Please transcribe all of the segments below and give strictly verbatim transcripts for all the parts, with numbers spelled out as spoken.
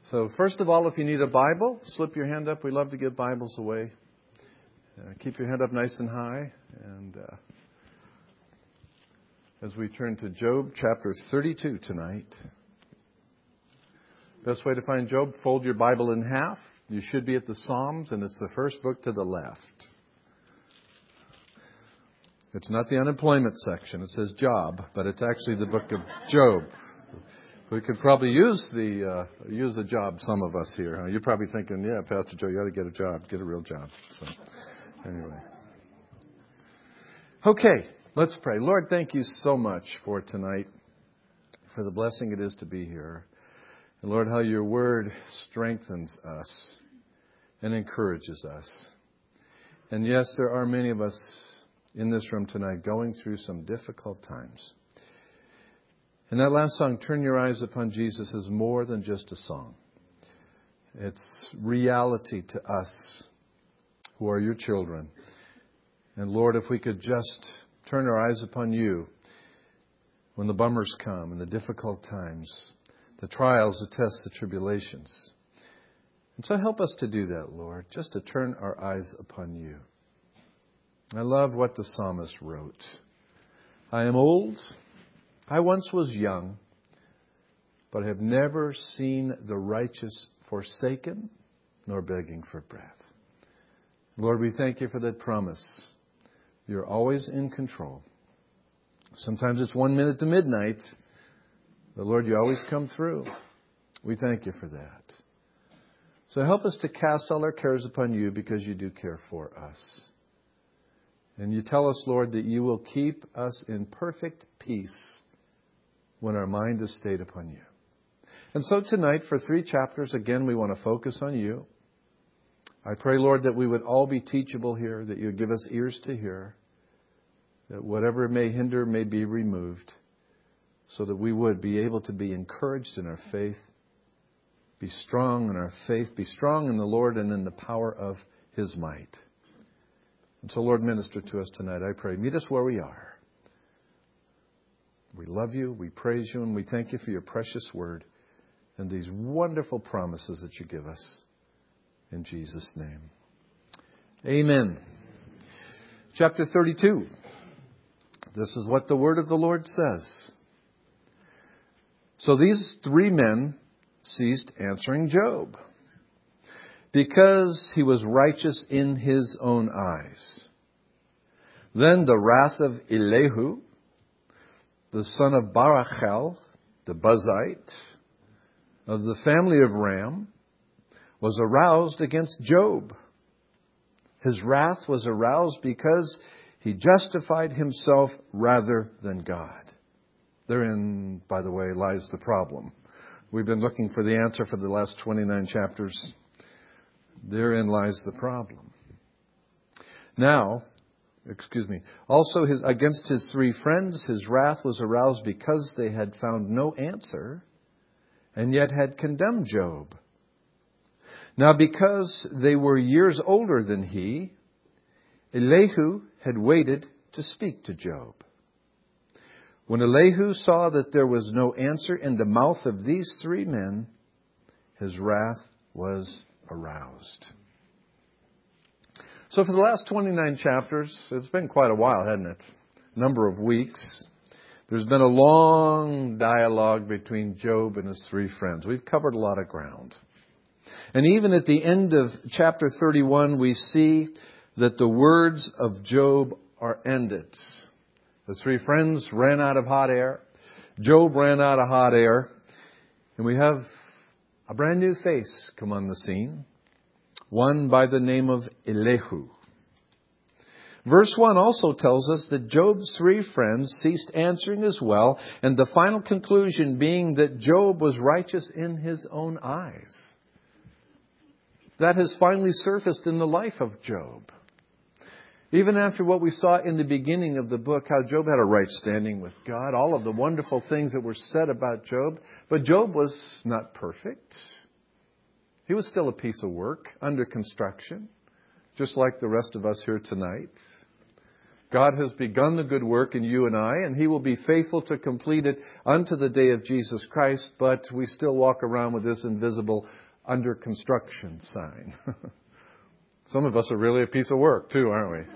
So first of all, if you need a Bible, slip your hand up. We love to give Bibles away. Uh, keep your hand up nice and high. And uh, as we turn to Job chapter thirty-two tonight. Best way to find Job, fold your Bible in half. You should be at the Psalms, and it's the first book to the left. It's not the unemployment section. It says job, but it's actually the book of Job. We could probably use the uh, use a job, some of us here. Huh? You're probably thinking, yeah, Pastor Joe, you ought to get a job, get a real job. So, anyway. Okay, let's pray. Lord, thank you so much for tonight, for the blessing it is to be here. And Lord, how your word strengthens us and encourages us. And yes, there are many of us in this room tonight going through some difficult times. And that last song, Turn Your Eyes Upon Jesus, is more than just a song. It's reality to us who are your children. And Lord, if we could just turn our eyes upon you when the bummers come and the difficult times, the trials, the tests, the tribulations. And so help us to do that, Lord, just to turn our eyes upon you. I love what the psalmist wrote. I am old. I once was young, but have never seen the righteous forsaken, nor begging for bread. Lord, we thank you for that promise. You're always in control. Sometimes it's one minute to midnight, but Lord, you always come through. We thank you for that. So help us to cast all our cares upon you because you do care for us. And you tell us, Lord, that you will keep us in perfect peace when our mind is stayed upon you. And so tonight, for three chapters, again, we want to focus on you. I pray, Lord, that we would all be teachable here, that you would give us ears to hear, that whatever may hinder may be removed, so that we would be able to be encouraged in our faith, be strong in our faith, be strong in the Lord and in the power of His might. And so, Lord, minister to us tonight, I pray. Meet us where we are. We love you, we praise you, and we thank you for your precious word and these wonderful promises that you give us. In Jesus' name. Amen. Chapter thirty-two. This is what the word of the Lord says. So these three men ceased answering Job, because he was righteous in his own eyes. Then the wrath of Elihu, the son of Barachel, the Buzite, of the family of Ram, was aroused against Job. His wrath was aroused because he justified himself rather than God. Therein, by the way, lies the problem. We've been looking for the answer for the last twenty-nine chapters. Therein lies the problem. Now, excuse me, also his, against his three friends, his wrath was aroused because they had found no answer and yet had condemned Job. Now, because they were years older than he, Elihu had waited to speak to Job. When Elihu saw that there was no answer in the mouth of these three men, his wrath was aroused. So for the last twenty-nine chapters, it's been quite a while, hasn't it? A number of weeks. There's been a long dialogue between Job and his three friends. We've covered a lot of ground. And even at the end of chapter thirty-one, we see that the words of Job are ended. The three friends ran out of hot air. Job ran out of hot air. And we have a brand new face come on the scene. One by the name of Elihu. Verse one also tells us that Job's three friends ceased answering as well. And the final conclusion being that Job was righteous in his own eyes. That has finally surfaced in the life of Job. Even after what we saw in the beginning of the book, how Job had a right standing with God, all of the wonderful things that were said about Job. But Job was not perfect. He was still a piece of work under construction, just like the rest of us here tonight. God has begun the good work in you and I, and He will be faithful to complete it unto the day of Jesus Christ, but we still walk around with this invisible under construction sign. Some of us are really a piece of work too, aren't we?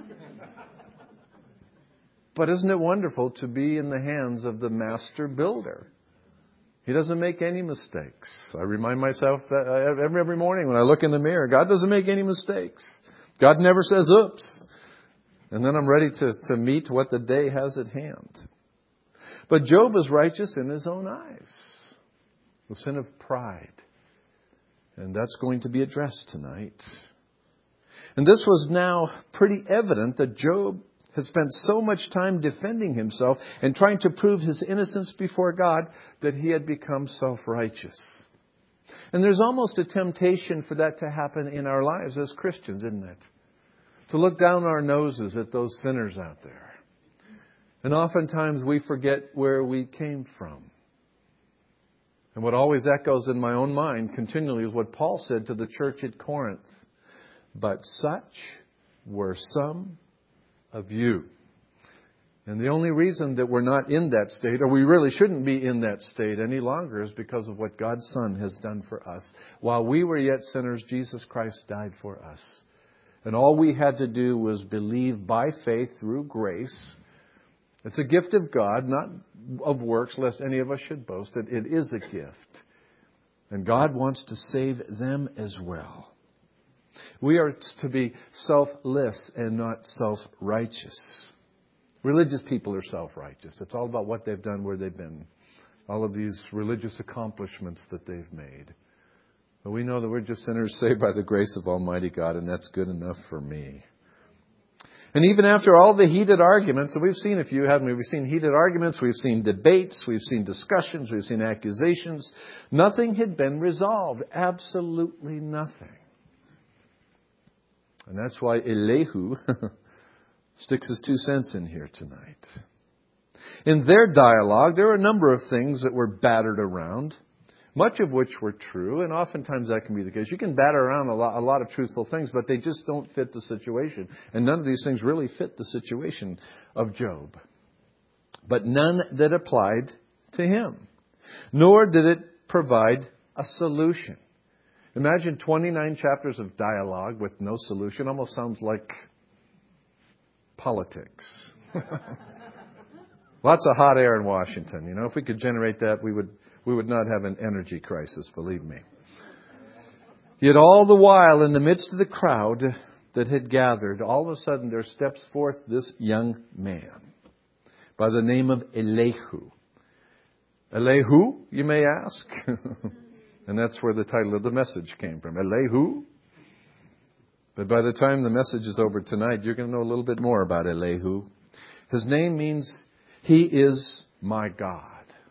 But isn't it wonderful to be in the hands of the master builder? He doesn't make any mistakes. I remind myself that every, every morning when I look in the mirror, God doesn't make any mistakes. God never says, oops. And then I'm ready to, to meet what the day has at hand. But Job is righteous in his own eyes. The sin of pride. And that's going to be addressed tonight. And this was now pretty evident that Job had spent so much time defending himself and trying to prove his innocence before God that he had become self-righteous. And there's almost a temptation for that to happen in our lives as Christians, isn't it? To look down our noses at those sinners out there. And oftentimes we forget where we came from. And what always echoes in my own mind continually is what Paul said to the church at Corinth. But such were some of you. And the only reason that we're not in that state, or we really shouldn't be in that state any longer, is because of what God's Son has done for us. While we were yet sinners, Jesus Christ died for us. And all we had to do was believe by faith through grace. It's a gift of God, not of works, lest any of us should boast. It, it is a gift. And God wants to save them as well. We are to be selfless and not self-righteous. Religious people are self-righteous. It's all about what they've done, where they've been. All of these religious accomplishments that they've made. But we know that we're just sinners saved by the grace of Almighty God, and that's good enough for me. And even after all the heated arguments, and we've seen a few, haven't we? We've seen heated arguments, we've seen debates, we've seen discussions, we've seen accusations. Nothing had been resolved. Absolutely nothing. And that's why Elihu sticks his two cents in here tonight. In their dialogue, there were a number of things that were battered around. Much of which were true, and oftentimes that can be the case. You can batter around a lot, a lot of truthful things, but they just don't fit the situation. And none of these things really fit the situation of Job. But none that applied to him. Nor did it provide a solution. Imagine twenty-nine chapters of dialogue with no solution. Almost sounds like politics. Lots of hot air in Washington. You know, if we could generate that, we would... We would not have an energy crisis, believe me. Yet all the while, in the midst of the crowd that had gathered, all of a sudden there steps forth this young man by the name of Elihu. Elihu, you may ask? And that's where the title of the message came from. Elihu? But by the time the message is over tonight, you're going to know a little bit more about Elihu. His name means, He is my God.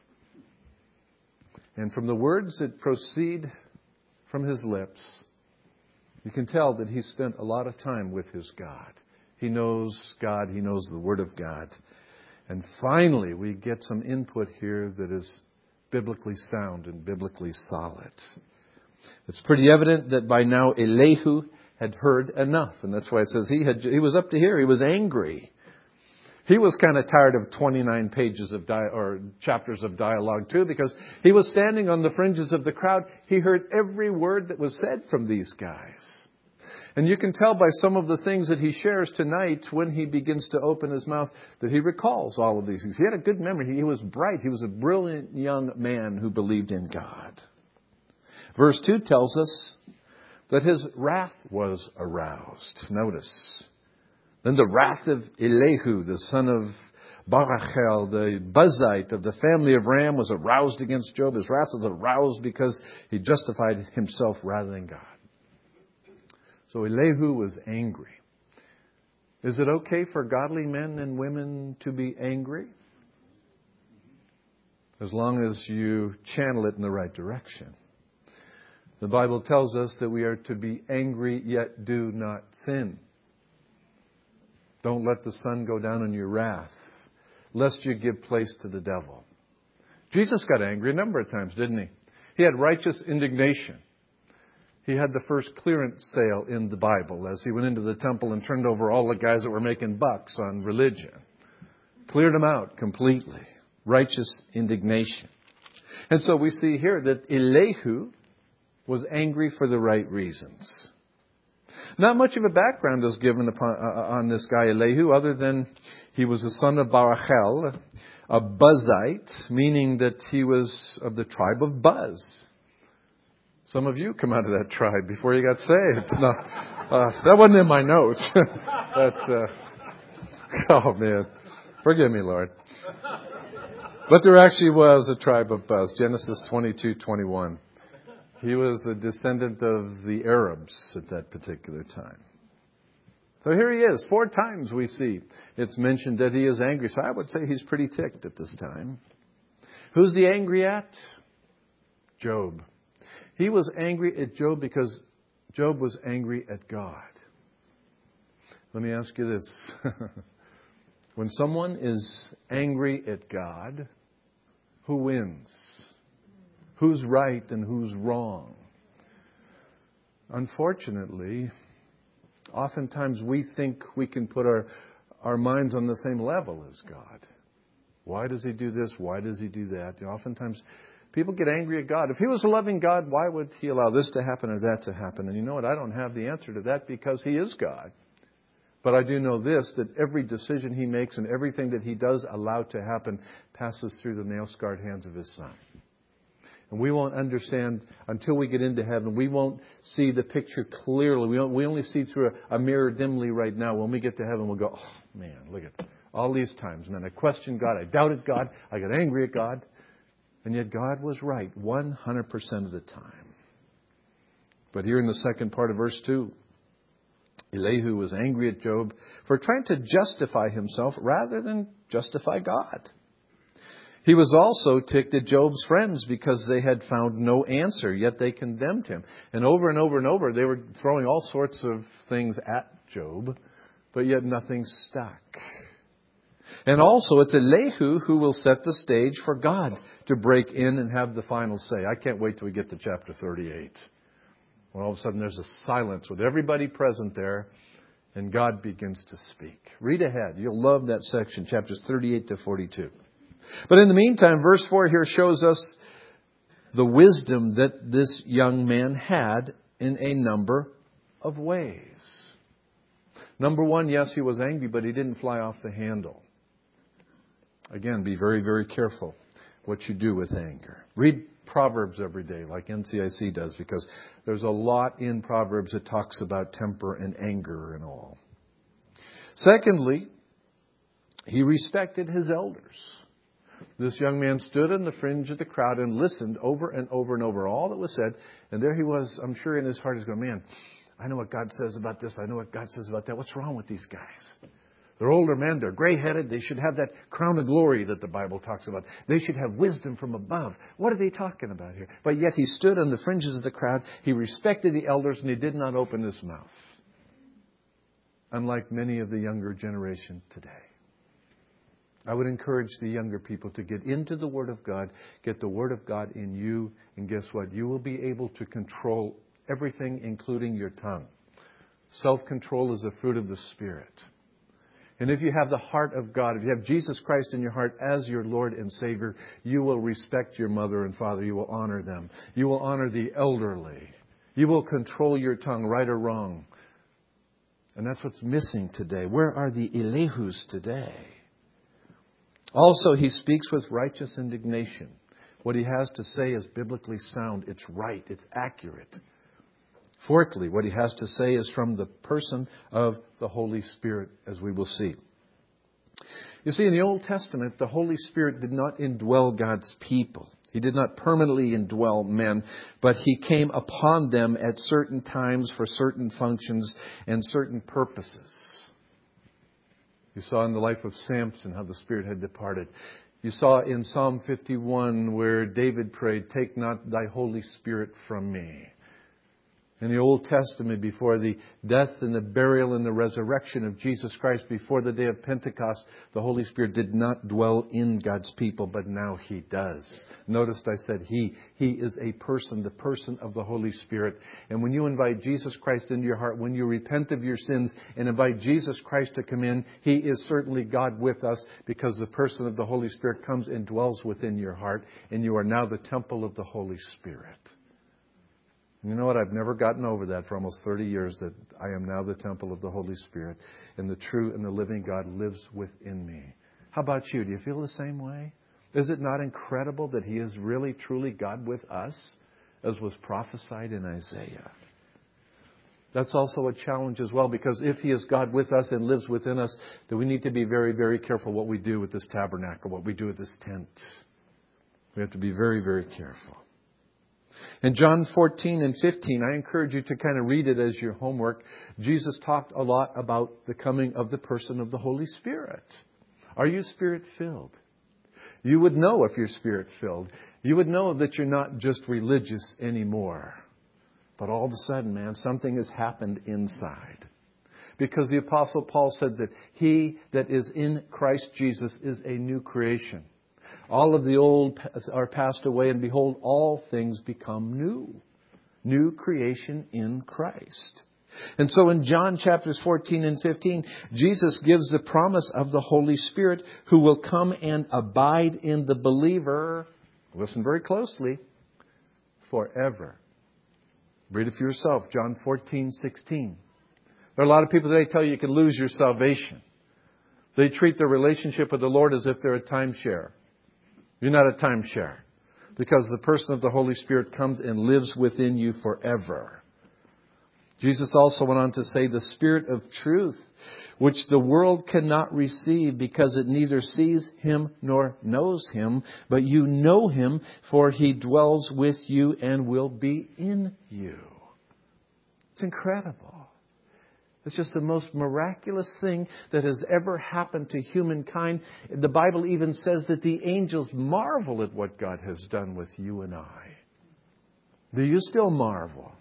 And from the words that proceed from his lips, you can tell that he spent a lot of time with his God. He knows God. He knows the Word of God. And finally, we get some input here that is biblically sound and biblically solid. It's pretty evident that by now Elihu had heard enough. And that's why it says he had, he was up to here. He was angry. He was kind of tired of twenty-nine pages of di- or chapters of dialogue too, because he was standing on the fringes of the crowd. He heard every word that was said from these guys. And you can tell by some of the things that he shares tonight when he begins to open his mouth that he recalls all of these things. He had a good memory. He was bright. He was a brilliant young man who believed in God. Verse two tells us that his wrath was aroused. Notice. Then the wrath of Elihu, the son of Barachel, the Buzite of the family of Ram, was aroused against Job. His wrath was aroused because he justified himself rather than God. So Elihu was angry. Is it okay for godly men and women to be angry? As long as you channel it in the right direction. The Bible tells us that we are to be angry yet do not sin. Don't let the sun go down on your wrath, lest you give place to the devil. Jesus got angry a number of times, didn't he? He had righteous indignation. He had the first clearance sale in the Bible as he went into the temple and turned over all the guys that were making bucks on religion. Cleared them out completely. Righteous indignation. And so we see here that Elihu was angry for the right reasons. Not much of a background is given upon, uh, on this guy Elihu, other than he was the son of Barachel, a Buzzite, meaning that he was of the tribe of Buz. Some of you come out of that tribe before you got saved. No, uh, that wasn't in my notes. but, uh, oh man, forgive me, Lord. But there actually was a tribe of Buz. Genesis twenty-two twenty-one. He was a descendant of the Arabs at that particular time. So here he is. Four times we see it's mentioned that he is angry. So I would say he's pretty ticked at this time. Who's he angry at? Job. He was angry at Job because Job was angry at God. Let me ask you this. When someone is angry at God, who wins? Who's right and who's wrong? Unfortunately, oftentimes we think we can put our, our minds on the same level as God. Why does He do this? Why does He do that? You know, oftentimes people get angry at God. If He was a loving God, why would He allow this to happen or that to happen? And you know what? I don't have the answer to that because He is God. But I do know this, that every decision He makes and everything that He does allow to happen passes through the nail-scarred hands of His Son. And we won't understand until we get into heaven. We won't see the picture clearly. We, don't, we only see through a, a mirror dimly right now. When we get to heaven, we'll go, oh, man, look at all these times. Man, I questioned God. I doubted God. I got angry at God. And yet God was right one hundred percent of the time. But here in the second part of verse two, Elihu was angry at Job for trying to justify himself rather than justify God. He was also ticked at Job's friends because they had found no answer, yet they condemned him. And over and over and over, they were throwing all sorts of things at Job, but yet nothing stuck. And also, it's Elihu who will set the stage for God to break in and have the final say. I can't wait till we get to chapter thirty-eight. When all of a sudden there's a silence with everybody present there, and God begins to speak. Read ahead. You'll love that section, chapters thirty-eight to forty-two. But in the meantime, verse four here shows us the wisdom that this young man had in a number of ways. Number one, yes, he was angry, but he didn't fly off the handle. Again, be very, very careful what you do with anger. Read Proverbs every day, like N C I C does, because there's a lot in Proverbs that talks about temper and anger and all. Secondly, he respected his elders. This young man stood on the fringe of the crowd and listened over and over and over all that was said. And there he was, I'm sure in his heart he's going, man, I know what God says about this. I know what God says about that. What's wrong with these guys? They're older men. They're gray-headed. They should have that crown of glory that the Bible talks about. They should have wisdom from above. What are they talking about here? But yet he stood on the fringes of the crowd. He respected the elders and he did not open his mouth. Unlike many of the younger generation today. I would encourage the younger people to get into the Word of God, get the Word of God in you, and guess what? You will be able to control everything, including your tongue. Self-control is a fruit of the Spirit. And if you have the heart of God, if you have Jesus Christ in your heart as your Lord and Savior, you will respect your mother and father. You will honor them. You will honor the elderly. You will control your tongue, right or wrong. And that's what's missing today. Where are the Elihus today? Also, he speaks with righteous indignation. What he has to say is biblically sound. It's right. It's accurate. Fourthly, what he has to say is from the person of the Holy Spirit, as we will see. You see, in the Old Testament, the Holy Spirit did not indwell God's people. He did not permanently indwell men, but He came upon them at certain times for certain functions and certain purposes. You saw in the life of Samson how the Spirit had departed. You saw in Psalm fifty-one where David prayed, "Take not thy Holy Spirit from me." In the Old Testament, before the death and the burial and the resurrection of Jesus Christ, before the day of Pentecost, the Holy Spirit did not dwell in God's people, but now He does. Notice I said He. He is a person, the person of the Holy Spirit. And when you invite Jesus Christ into your heart, when you repent of your sins and invite Jesus Christ to come in, He is certainly God with us, because the person of the Holy Spirit comes and dwells within your heart, and you are now the temple of the Holy Spirit. You know what? I've never gotten over that for almost thirty years, that I am now the temple of the Holy Spirit, and the true and the living God lives within me. How about you? Do you feel the same way? Is it not incredible that He is really, truly God with us, as was prophesied in Isaiah? That's also a challenge as well, because if He is God with us and lives within us, then we need to be very, very careful what we do with this tabernacle, what we do with this tent. We have to be very, very careful. In John fourteen and fifteen, I encourage you to kind of read it as your homework. Jesus talked a lot about the coming of the person of the Holy Spirit. Are you Spirit-filled? You would know if you're Spirit-filled. You would know that you're not just religious anymore. But all of a sudden, man, something has happened inside. Because the Apostle Paul said that he that is in Christ Jesus is a new creation. All of the old are passed away, and behold, all things become new. New creation in Christ. And so in John chapters fourteen and fifteen, Jesus gives the promise of the Holy Spirit, who will come and abide in the believer. Listen very closely. Forever. Read it for yourself. John fourteen, sixteen. There are a lot of people today tell you you can lose your salvation. They treat their relationship with the Lord as if they're a timeshare. You're not a timeshare, because the person of the Holy Spirit comes and lives within you forever. Jesus also went on to say, the Spirit of truth, which the world cannot receive, because it neither sees Him nor knows Him, but you know Him, for He dwells with you and will be in you. It's incredible. It's just the most miraculous thing that has ever happened to humankind. The Bible even says that the angels marvel at what God has done with you and I. Do you still marvel?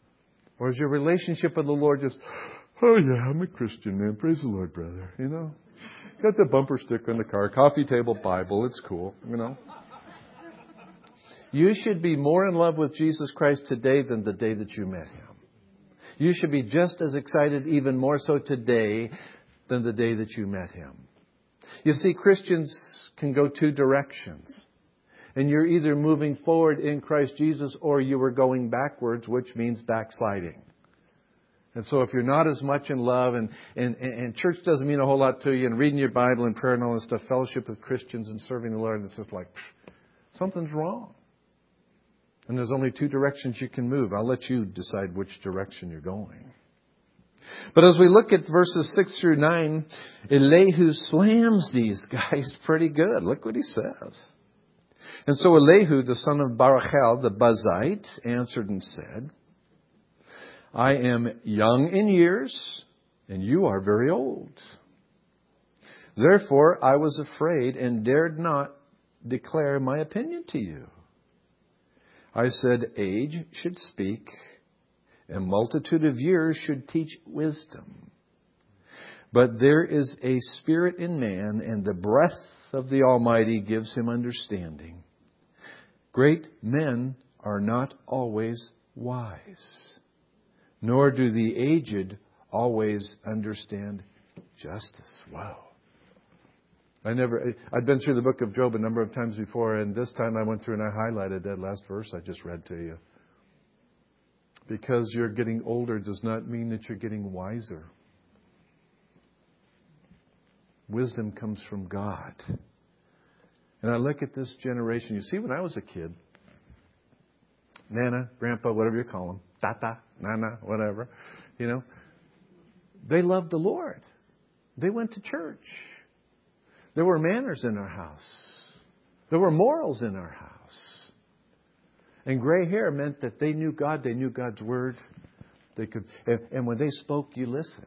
Or is your relationship with the Lord just, oh yeah, I'm a Christian, man. Praise the Lord, brother. You know, got the bumper sticker on the car, coffee table Bible. It's cool, you know. You should be more in love with Jesus Christ today than the day that you met Him. You should be just as excited, even more so today, than the day that you met Him. You see, Christians can go two directions. And you're either moving forward in Christ Jesus, or you are going backwards, which means backsliding. And so if you're not as much in love, and, and, and church doesn't mean a whole lot to you, and reading your Bible and prayer and all this stuff, fellowship with Christians and serving the Lord, it's just like, something's wrong. And there's only two directions you can move. I'll let you decide which direction you're going. But as we look at verses six through nine, Elihu slams these guys pretty good. Look what he says. And so Elihu, the son of Barachel, the Buzite, answered and said, I am young in years, and you are very old. Therefore I was afraid and dared not declare my opinion to you. I said, age should speak, and multitude of years should teach wisdom. But there is a spirit in man, and the breath of the Almighty gives him understanding. Great men are not always wise, nor do the aged always understand justice. Wow. I never, I'd been through the book of Job a number of times before, and this time I went through and I highlighted that last verse I just read to you. Because you're getting older does not mean that you're getting wiser. Wisdom comes from God. And I look at this generation. You see, when I was a kid, Nana, Grandpa, whatever you call them, Tata, Nana, whatever, you know, they loved the Lord. They went to church. There were manners in our house. There were morals in our house. And gray hair meant that they knew God. They knew God's Word. They could, and, and when they spoke, you listened.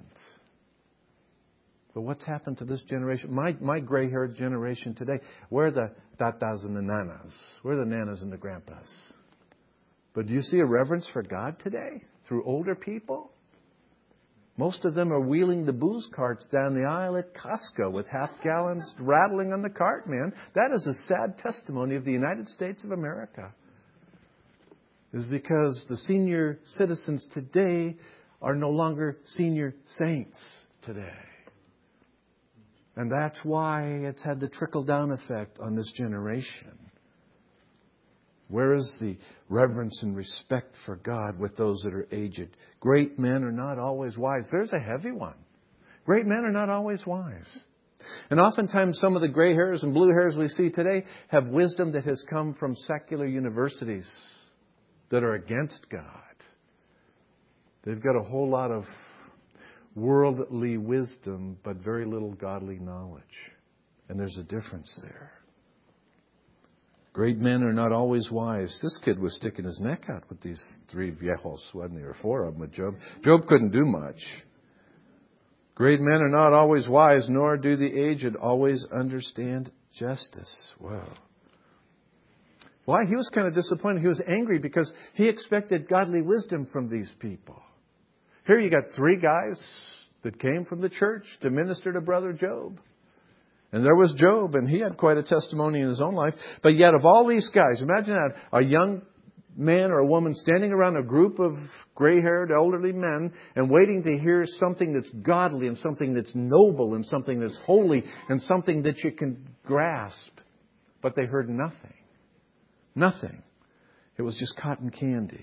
But what's happened to this generation? My my gray-haired generation today, where are the tatas and the nanas? Where are the nanas and the grandpas? But do you see a reverence for God today through older people? Most of them are wheeling the booze carts down the aisle at Costco with half gallons rattling on the cart, man. That is a sad testimony of the United States of America. Is because the senior citizens today are no longer senior saints today. And that's why it's had the trickle-down effect on this generation. Where is the reverence and respect for God with those that are aged? Great men are not always wise. There's a heavy one. Great men are not always wise. And oftentimes some of the gray hairs and blue hairs we see today have wisdom that has come from secular universities that are against God. They've got a whole lot of worldly wisdom, but very little godly knowledge. And there's a difference there. Great men are not always wise. This kid was sticking his neck out with these three viejos, wasn't he? Or four of them with Job. Job couldn't do much. Great men are not always wise, nor do the aged always understand justice. Wow. Why? He was kind of disappointed. He was angry because he expected godly wisdom from these people. Here you got three guys that came from the church to minister to Brother Job. And there was Job, and he had quite a testimony in his own life. But yet of all these guys, imagine that, a young man or a woman standing around a group of gray-haired elderly men and waiting to hear something that's godly and something that's noble and something that's holy and something that you can grasp. But they heard nothing. Nothing. It was just cotton candy.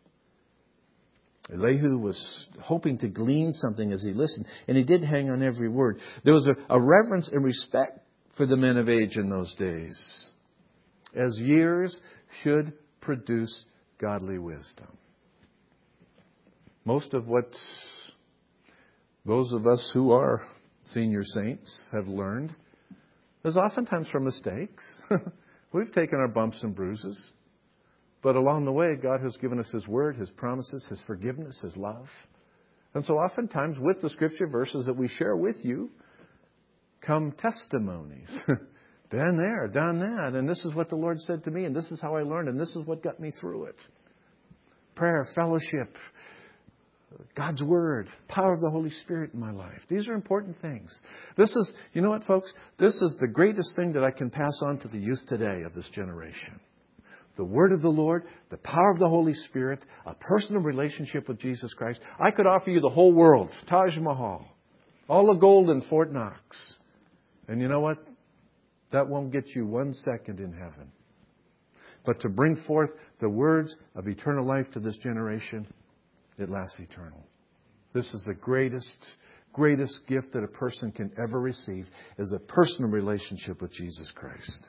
Elihu was hoping to glean something as he listened, and he did hang on every word. There was a, a reverence and respect for the men of age in those days, as years should produce godly wisdom. Most of what those of us who are senior saints have learned is oftentimes from mistakes. We've taken our bumps and bruises. But along the way, God has given us His Word, His promises, His forgiveness, His love. And so oftentimes with the Scripture verses that we share with you come testimonies. Been there, done that, and this is what the Lord said to me, and this is how I learned, and this is what got me through it. Prayer, fellowship, God's Word, power of the Holy Spirit in my life. These are important things. This is, you know what, folks? This is the greatest thing that I can pass on to the youth today of this generation. The Word of the Lord, the power of the Holy Spirit, a personal relationship with Jesus Christ. I could offer you the whole world, Taj Mahal, all the gold in Fort Knox. And you know what? That won't get you one second in heaven. But to bring forth the words of eternal life to this generation, it lasts eternal. This is the greatest, greatest gift that a person can ever receive, is a personal relationship with Jesus Christ.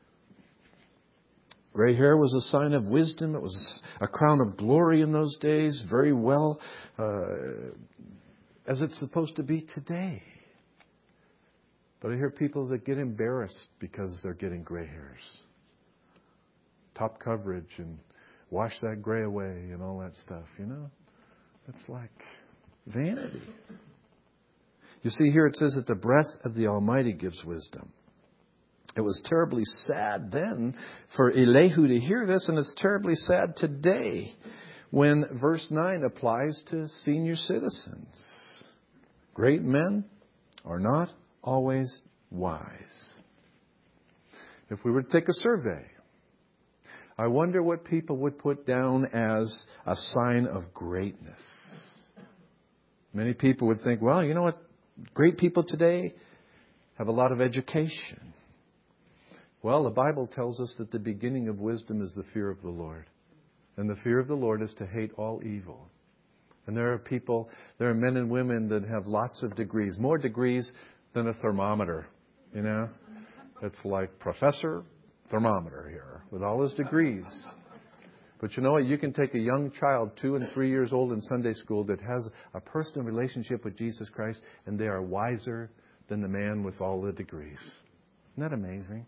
Gray hair was a sign of wisdom. It was a crown of glory in those days, very well uh, as it's supposed to be today. But I hear people that get embarrassed because they're getting gray hairs. Top coverage and wash that gray away and all that stuff, you know. It's like vanity. You see, here it says that the breath of the Almighty gives wisdom. It was terribly sad then for Elihu to hear this, and it's terribly sad today when verse nine applies to senior citizens. Great men are not always wise. If we were to take a survey, I wonder what people would put down as a sign of greatness. Many people would think, well, you know what? Great people today have a lot of education. Well, the Bible tells us that the beginning of wisdom is the fear of the Lord. And the fear of the Lord is to hate all evil. And there are people, there are men and women that have lots of degrees, more degrees than a thermometer, you know. It's like Professor Thermometer here with all his degrees. But you know what? You can take a young child, two and three years old in Sunday school, that has a personal relationship with Jesus Christ, and they are wiser than the man with all the degrees. Isn't that amazing?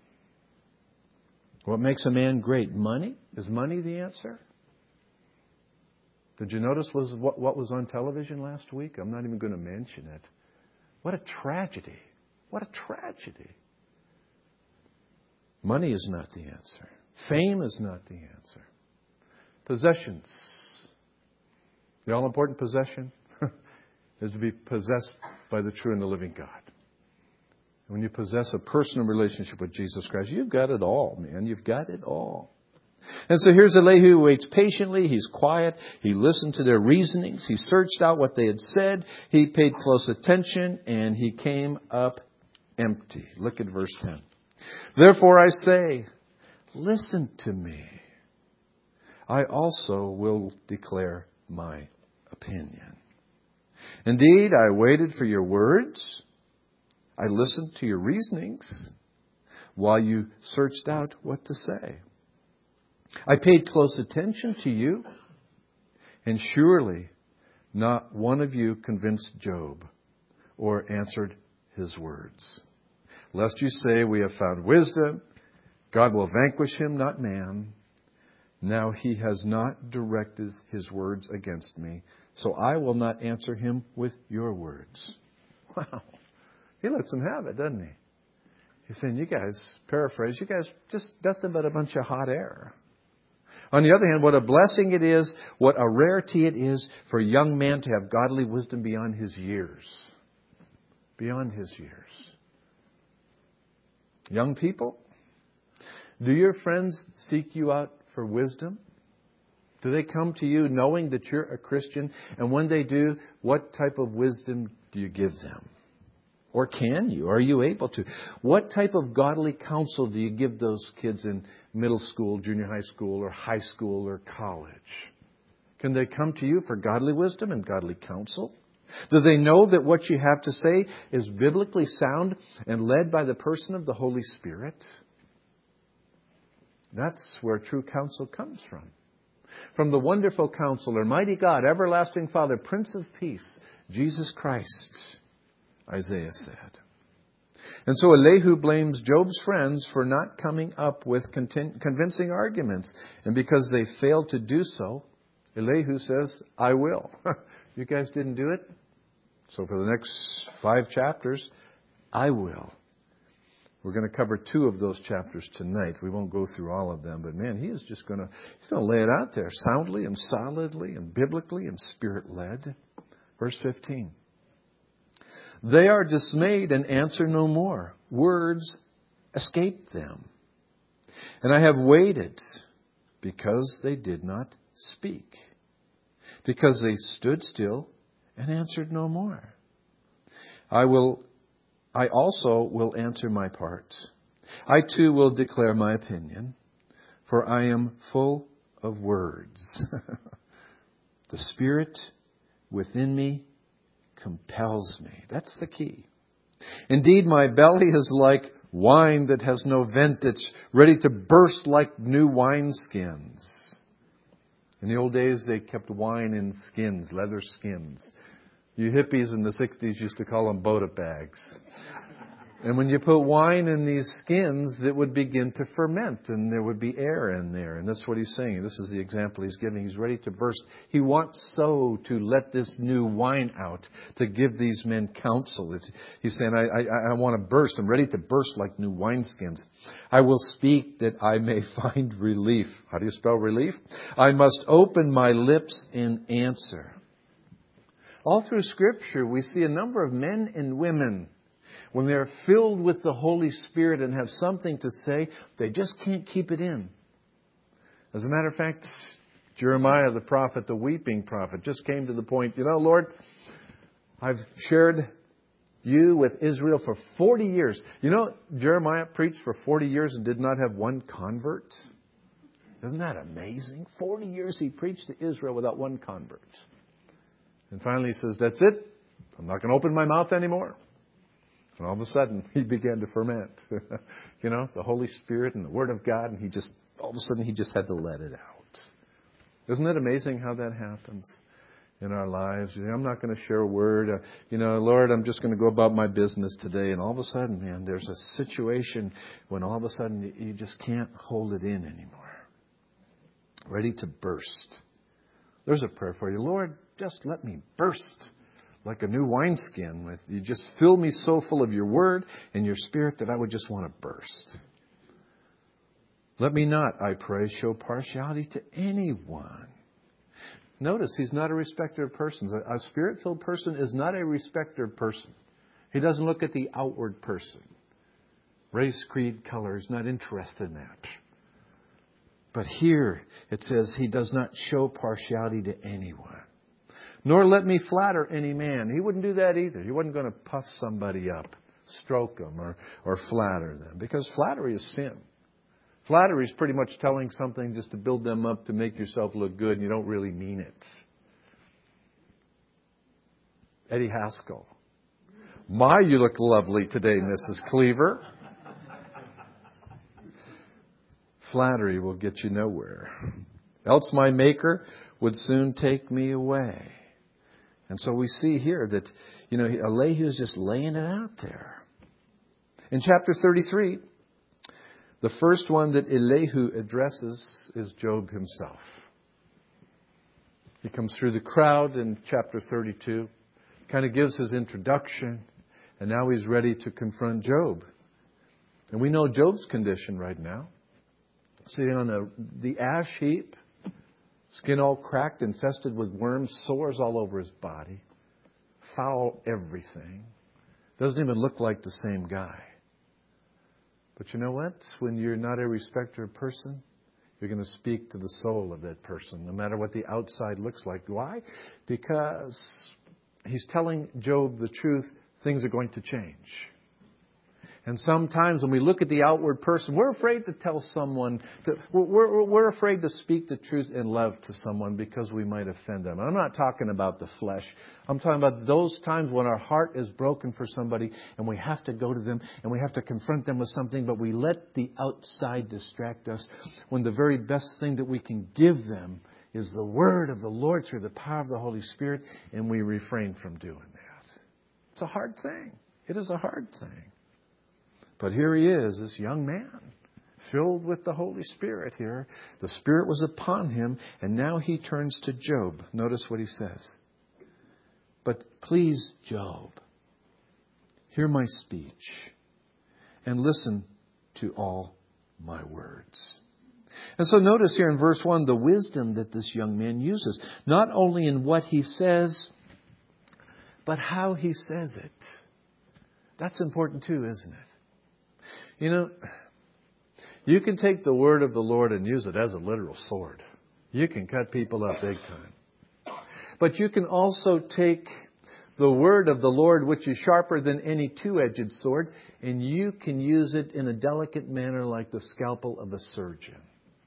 What makes a man great? Money? Is money the answer? Did you notice was what, what was on television last week? I'm not even going to mention it. What a tragedy. What a tragedy. Money is not the answer. Fame is not the answer. possessions. The all-important possession is to be possessed by the true and the living God. When you possess a personal relationship with Jesus Christ, you've got it all, man. You've got it all. And so here's Elihu who waits patiently. He's quiet. He listened to their reasonings. He searched out what they had said. He paid close attention, and he came up empty. Look at verse ten. Therefore I say, listen to me. I also will declare my opinion. Indeed, I waited for your words. I listened to your reasonings while you searched out what to say. I paid close attention to you, and surely not one of you convinced Job or answered his words. Lest you say, we have found wisdom, God will vanquish him, not man. Now he has not directed his words against me, so I will not answer him with your words. Wow. He lets them have it, doesn't he? He's saying, you guys, paraphrase, you guys just nothing but a bunch of hot air. On the other hand, what a blessing it is, what a rarity it is for a young man to have godly wisdom beyond his years. Beyond his years. Young people, do your friends seek you out for wisdom? Do they come to you knowing that you're a Christian? And when they do, what type of wisdom do you give them? Or can you? Are you able to? What type of godly counsel do you give those kids in middle school, junior high school, or high school, or college? Can they come to you for godly wisdom and godly counsel? Do they know that what you have to say is biblically sound and led by the person of the Holy Spirit? That's where true counsel comes from. From the wonderful Counselor, mighty God, everlasting Father, Prince of Peace, Jesus Christ, Isaiah said. And so Elihu blames Job's friends for not coming up with convincing arguments. And because they failed to do so, Elihu says, I will. You guys didn't do it? So for the next five chapters, I will. We're going to cover two of those chapters tonight. We won't go through all of them, but man, he is just going to, he's going to lay it out there soundly and solidly and biblically and spirit-led. Verse fifteen. They are dismayed and answer no more. Words escape them. And I have waited because they did not speak. Because they stood still and answered no more. I will, I also will answer my part. I too will declare my opinion, for I am full of words. The Spirit within me compels me. That's the key. Indeed, my belly is like wine that has no vent. It's ready to burst like new wineskins. In the old days, they kept wine in skins, leather skins. You hippies in the sixties used to call them Bota bags. And when you put wine in these skins, it would begin to ferment and there would be air in there. And that's what he's saying. This is the example he's giving. He's ready to burst. He wants so to let this new wine out to give these men counsel. It's, he's saying, I, I, I want to burst. I'm ready to burst like new wineskins. I will speak that I may find relief. How do you spell relief? I must open my lips in answer. All through Scripture, we see a number of men and women, when they're filled with the Holy Spirit and have something to say, they just can't keep it in. As a matter of fact, Jeremiah the prophet, the weeping prophet, just came to the point, you know, Lord, I've shared you with Israel for forty years. You know, Jeremiah preached for forty years and did not have one convert. Isn't that amazing? forty years he preached to Israel without one convert. And finally he says, that's it. I'm not going to open my mouth anymore. And all of a sudden, he began to ferment. You know, the Holy Spirit and the Word of God, and he just, all of a sudden, he just had to let it out. Isn't it amazing how that happens in our lives? You know, I'm not going to share a word. Uh, you know, Lord, I'm just going to go about my business today. And all of a sudden, man, there's a situation when all of a sudden you, you just can't hold it in anymore. Ready to burst. There's a prayer for you. Lord, just let me burst. Like a new wineskin. With you just fill me so full of your word and your spirit that I would just want to burst. Let me not, I pray, show partiality to anyone. Notice, he's not a respecter of persons. A, a Spirit-filled person is not a respecter of person. He doesn't look at the outward person. Race, creed, color. He's not interested in that. But here it says he does not show partiality to anyone. Nor let me flatter any man. He wouldn't do that either. He wasn't going to puff somebody up, stroke them, or, or flatter them. Because flattery is sin. Flattery is pretty much telling something just to build them up to make yourself look good and you don't really mean it. Eddie Haskell. My, you look lovely today, Missus Cleaver. Flattery will get you nowhere. Else my Maker would soon take me away. And so we see here that, you know, Elihu is just laying it out there. In chapter thirty-three, the first one that Elihu addresses is Job himself. He comes through the crowd in chapter thirty-two, kind of gives his introduction, and now he's ready to confront Job. And we know Job's condition right now. Sitting on the, the ash heap, skin all cracked, infested with worms, sores all over his body, foul everything. Doesn't even look like the same guy. But you know what? When you're not a respecter of person, you're going to speak to the soul of that person, no matter what the outside looks like. Why? Because he's telling Job the truth. Things are going to change. And sometimes when we look at the outward person, we're afraid to tell someone, to, we're, we're afraid to speak the truth in love to someone because we might offend them. And I'm not talking about the flesh. I'm talking about those times when our heart is broken for somebody and we have to go to them and we have to confront them with something, but we let the outside distract us when the very best thing that we can give them is the word of the Lord through the power of the Holy Spirit, and we refrain from doing that. It's a hard thing. It is a hard thing. But here he is, this young man, filled with the Holy Spirit here. The Spirit was upon him, and now he turns to Job. Notice what he says. But please, Job, hear my speech and listen to all my words. And so notice here in verse one the wisdom that this young man uses, not only in what he says, but how he says it. That's important too, isn't it? You know, you can take the word of the Lord and use it as a literal sword. You can cut people up big time. But you can also take the word of the Lord, which is sharper than any two-edged sword, and you can use it in a delicate manner like the scalpel of a surgeon.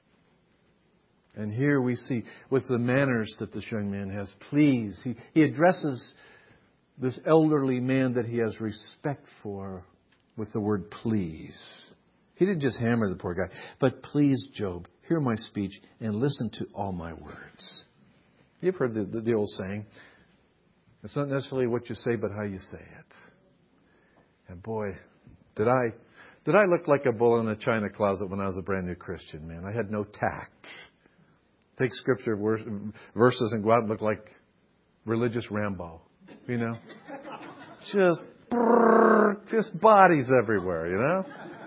And here we see with the manners that this young man has, please, he, he addresses this elderly man that he has respect for with the word please. He didn't just hammer the poor guy. But please, Job, hear my speech and listen to all my words. You've heard the, the, the old saying, it's not necessarily what you say, but how you say it. And boy, did I did I look like a bull in a china closet when I was a brand new Christian, man. I had no tact. Take scripture verses and go out and look like religious Rambo. You know? Just Just bodies everywhere, you know?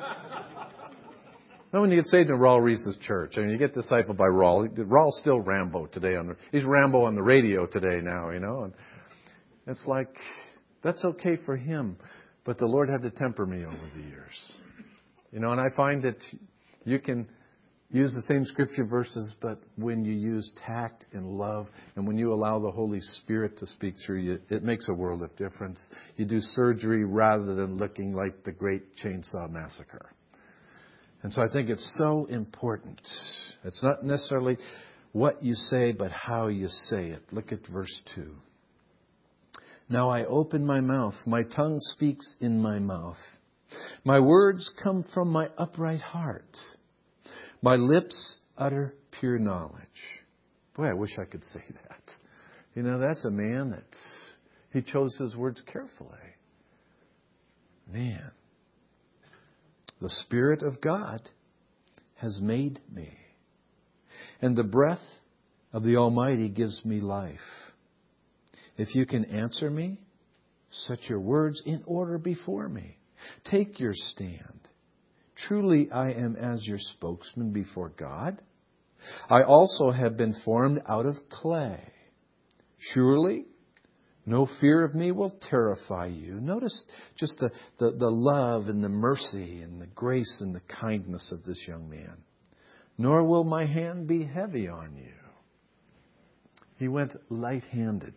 Then when you get saved in Raul Reese's church, I mean, you get discipled by Raul. Raul's still Rambo today. On the, he's Rambo on the radio today now, you know? And it's like, that's okay for him. But the Lord had to temper me over the years. You know, and I find that you can use the same scripture verses, but when you use tact and love, and when you allow the Holy Spirit to speak through you, it makes a world of difference. You do surgery rather than looking like the Great Chainsaw Massacre. And so I think it's so important. It's not necessarily what you say, but how you say it. Look at verse two. Now I open my mouth. My tongue speaks in my mouth. My words come from my upright heart. My lips utter pure knowledge. Boy, I wish I could say that. You know, that's a man that he chose his words carefully. Man, the Spirit of God has made me. And the breath of the Almighty gives me life. If you can answer me, set your words in order before me. Take your stand. Truly I am as your spokesman before God. I also have been formed out of clay. Surely no fear of me will terrify you. Notice just the, the, the love and the mercy and the grace and the kindness of this young man. Nor will my hand be heavy on you. He went light-handed.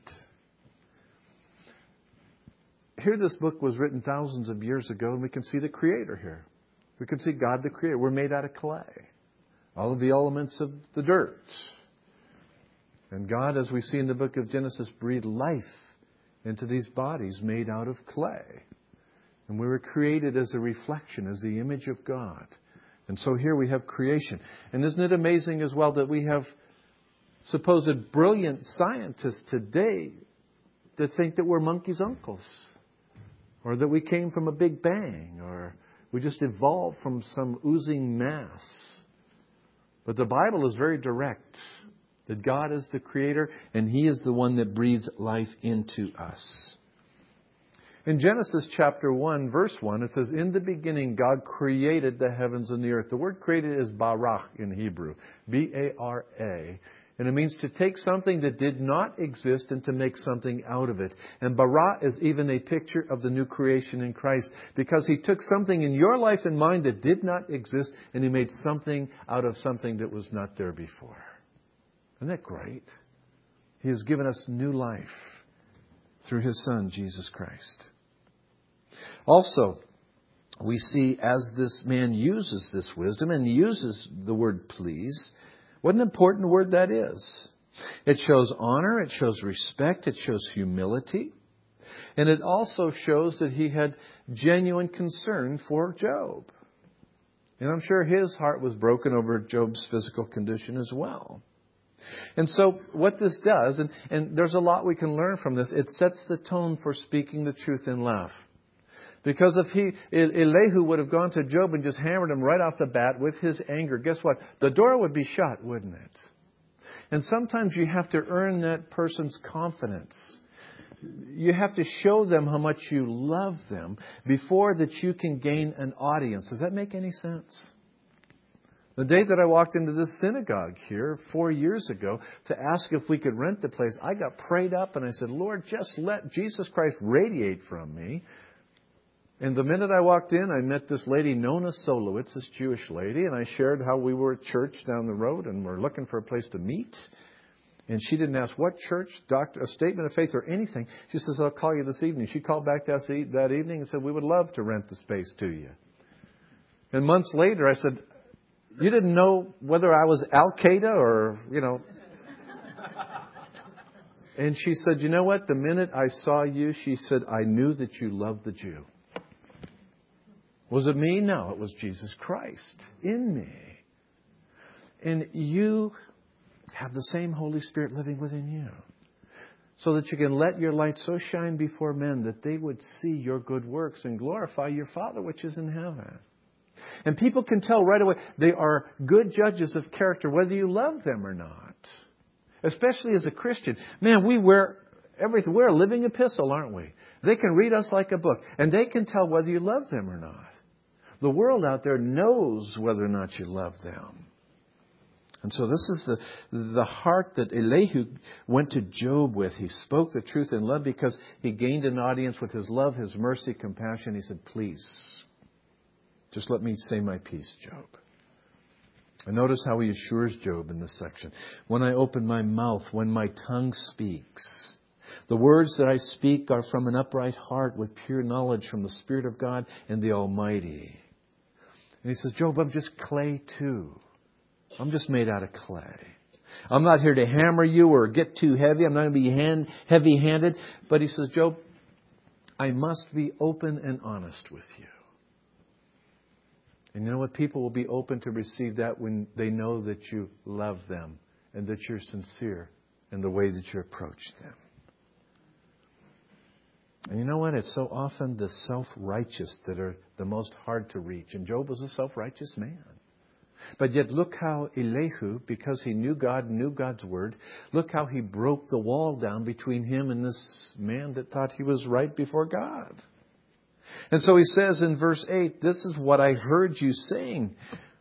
Here this book was written thousands of years ago, and we can see the Creator here. We can see God the Creator. We're made out of clay. All of the elements of the dirt. And God, as we see in the book of Genesis, breathed life into these bodies made out of clay. And we were created as a reflection, as the image of God. And so here we have creation. And isn't it amazing as well that we have supposed brilliant scientists today that think that we're monkeys' uncles, or that we came from a big bang, or we just evolved from some oozing mass. But the Bible is very direct, that God is the Creator and He is the one that breathes life into us. In Genesis chapter one, verse one, it says, in the beginning God created the heavens and the earth. The word created is bara in Hebrew, B A R A. And it means to take something that did not exist and to make something out of it. And bara is even a picture of the new creation in Christ, because He took something in your life and mine that did not exist and He made something out of something that was not there before. Isn't that great? He has given us new life through His Son, Jesus Christ. Also, we see as this man uses this wisdom and uses the word please, what an important word that is. It shows honor, it shows respect, it shows humility. And it also shows that he had genuine concern for Job. And I'm sure his heart was broken over Job's physical condition as well. And so what this does, and, and there's a lot we can learn from this, it sets the tone for speaking the truth in love. Because if he, Elihu would have gone to Job and just hammered him right off the bat with his anger, guess what? The door would be shut, wouldn't it? And sometimes you have to earn that person's confidence. You have to show them how much you love them before that you can gain an audience. Does that make any sense? The day that I walked into this synagogue here four years ago to ask if we could rent the place, I got prayed up and I said, Lord, just let Jesus Christ radiate from me. And the minute I walked in, I met this lady, Nona Solowitz, this Jewish lady, and I shared how we were at church down the road and we're looking for a place to meet. And she didn't ask what church, doctor, a statement of faith or anything. She says, I'll call you this evening. She called back that that evening and said, we would love to rent the space to you. And months later, I said, you didn't know whether I was Al-Qaeda or, you know. And she said, you know what? The minute I saw you, she said, I knew that you loved the Jew. Was it me? No, it was Jesus Christ in me. And you have the same Holy Spirit living within you, so that you can let your light so shine before men that they would see your good works and glorify your Father which is in heaven. And people can tell right away they are good judges of character whether you love them or not. Especially as a Christian. Man, we wear everything. We're a living epistle, aren't we? They can read us like a book. And they can tell whether you love them or not. The world out there knows whether or not you love them. And so this is the, the heart that Elihu went to Job with. He spoke the truth in love because he gained an audience with his love, his mercy, compassion. He said, please, just let me say my piece, Job. And notice how he assures Job in this section. When I open my mouth, when my tongue speaks, the words that I speak are from an upright heart with pure knowledge from the Spirit of God and the Almighty. And he says, Job, I'm just clay too. I'm just made out of clay. I'm not here to hammer you or get too heavy. I'm not going to be hand, heavy-handed. But he says, Job, I must be open and honest with you. And you know what? People will be open to receive that when they know that you love them and that you're sincere in the way that you approach them. And you know what? It's so often the self-righteous that are the most hard to reach. And Job was a self-righteous man. But yet look how Elihu, because he knew God, knew God's Word, look how he broke the wall down between him and this man that thought he was right before God. And so he says in verse eight, this is what I heard you saying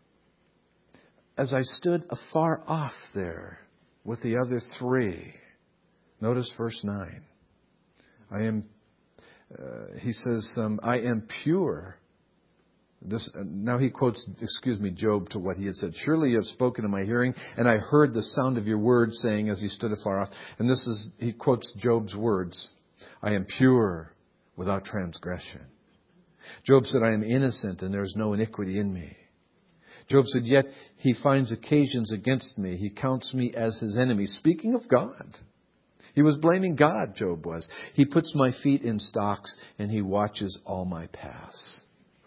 as I stood afar off there with the other three. Notice verse nine. I am, uh, he says, um, I am pure. This, uh, now he quotes, excuse me, Job to what he had said. Surely you have spoken in my hearing, and I heard the sound of your words, saying as he stood afar off. And this is, he quotes Job's words. I am pure without transgression. Job said, I am innocent and there is no iniquity in me. Job said, yet he finds occasions against me. He counts me as his enemy. Speaking of God. He was blaming God, Job was. He puts my feet in stocks and he watches all my paths.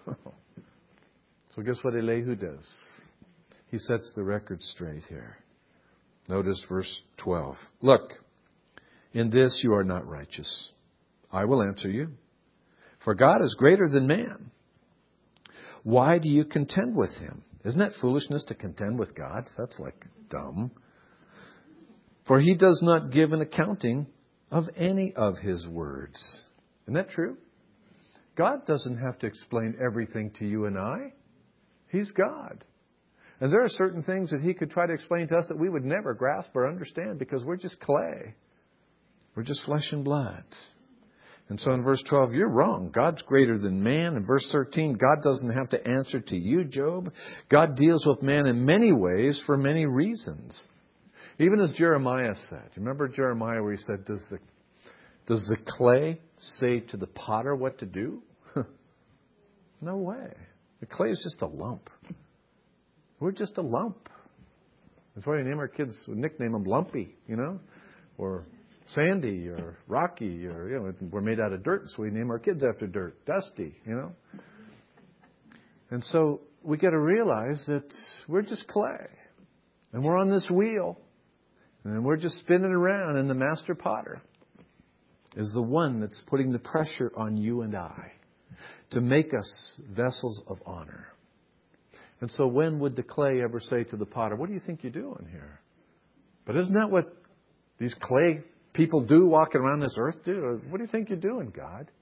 So guess what Elihu does? He sets the record straight here. Notice verse twelve. Look, in this you are not righteous. I will answer you. For God is greater than man. Why do you contend with him? Isn't that foolishness to contend with God? That's like dumb. For he does not give an accounting of any of his words. Isn't that true? God doesn't have to explain everything to you and I. He's God. And there are certain things that he could try to explain to us that we would never grasp or understand because we're just clay. We're just flesh and blood. And so in verse twelve, you're wrong. God's greater than man. In verse thirteen, God doesn't have to answer to you, Job. God deals with man in many ways for many reasons. Even as Jeremiah said. Remember Jeremiah where he said, Does the, does the clay say to the potter what to do? No way. The clay is just a lump. We're just a lump. That's why we name our kids, we nickname them Lumpy, you know, or Sandy or Rocky, or, you know, we're made out of dirt, so we name our kids after dirt. Dusty, you know. And so we got to realize that we're just clay. And we're on this wheel. And we're just spinning around, and the master potter is the one that's putting the pressure on you and I to make us vessels of honor. And so when would the clay ever say to the potter, what do you think you're doing here? But isn't that what these clay people do walking around this earth do? What do you think you're doing, God?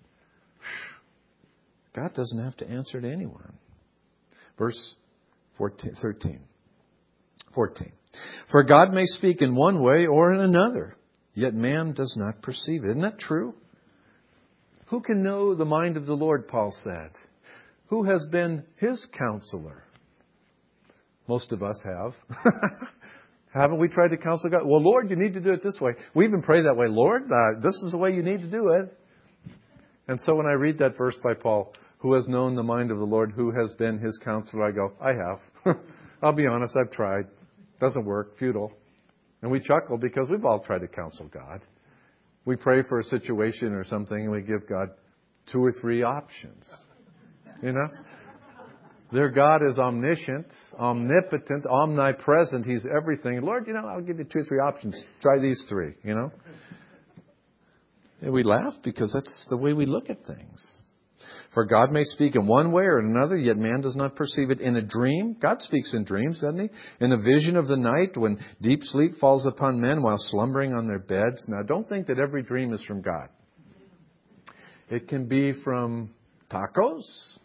God doesn't have to answer to anyone. Verse fourteen, thirteen, fourteen. For God may speak in one way or in another, yet man does not perceive it. Isn't that true? Who can know the mind of the Lord, Paul said? Who has been his counselor? Most of us have. Haven't we tried to counsel God? Well, Lord, you need to do it this way. We even pray that way. Lord, uh, this is the way you need to do it. And so when I read that verse by Paul, who has known the mind of the Lord, who has been his counselor, I go, I have. I'll be honest, I've tried. Doesn't work, futile. And we chuckle because we've all tried to counsel God. We pray for a situation or something and we give God two or three options. You know? Their God is omniscient, omnipotent, omnipresent. He's everything. Lord, you know, I'll give you two or three options. Try these three, you know? And we laugh because that's the way we look at things. For God may speak in one way or another, yet man does not perceive it. In a dream, God speaks in dreams, doesn't he? In a vision of the night, when deep sleep falls upon men while slumbering on their beds. Now, don't think that every dream is from God. It can be from tacos.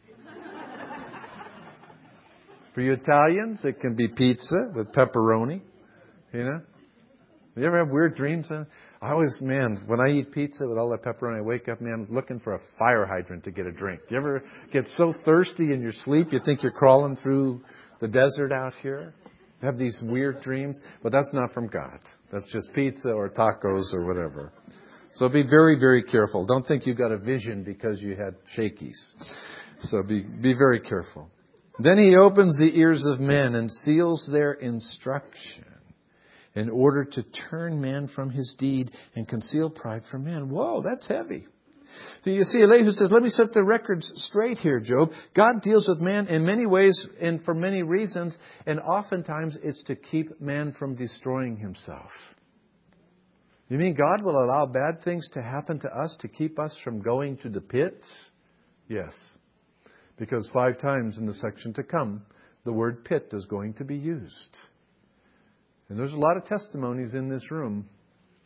For you Italians, it can be pizza with pepperoni. You know? You ever have weird dreams? I always, man, when I eat pizza with all that pepperoni, I wake up, man, looking for a fire hydrant to get a drink. You ever get so thirsty in your sleep, you think you're crawling through the desert out here? You have these weird dreams? But that's not from God. That's just pizza or tacos or whatever. So be very, very careful. Don't think you got a vision because you had shakies. So be, be very careful. Then he opens the ears of men and seals their instruction, in order to turn man from his deed and conceal pride from man. Whoa, that's heavy. So you see, Elihu says, let me set the records straight here, Job. God deals with man in many ways and for many reasons, and oftentimes it's to keep man from destroying himself. You mean God will allow bad things to happen to us to keep us from going to the pit? Yes. Because five times in the section to come, the word pit is going to be used. And there's a lot of testimonies in this room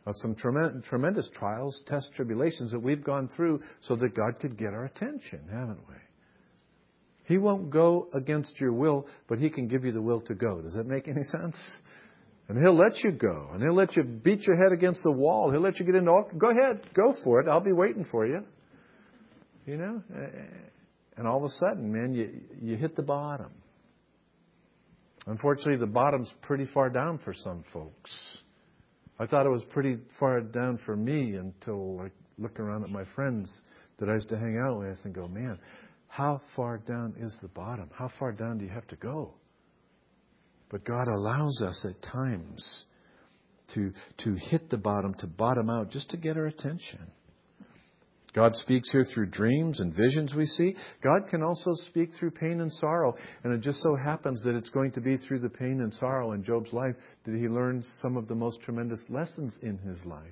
of some tremendous, tremendous trials, tests, tribulations that we've gone through so that God could get our attention, haven't we? He won't go against your will, but He can give you the will to go. Does that make any sense? And He'll let you go. And He'll let you beat your head against the wall. He'll let you get into all... Go ahead. Go for it. I'll be waiting for you. You know? And all of a sudden, man, you, you hit the bottom. Unfortunately, the bottom's pretty far down for some folks. I thought it was pretty far down for me until I look around at my friends that I used to hang out with and go, man, how far down is the bottom? How far down do you have to go? But God allows us at times to, to hit the bottom, to bottom out, just to get our attention. God speaks here through dreams and visions we see. God can also speak through pain and sorrow. And it just so happens that it's going to be through the pain and sorrow in Job's life that he learns some of the most tremendous lessons in his life.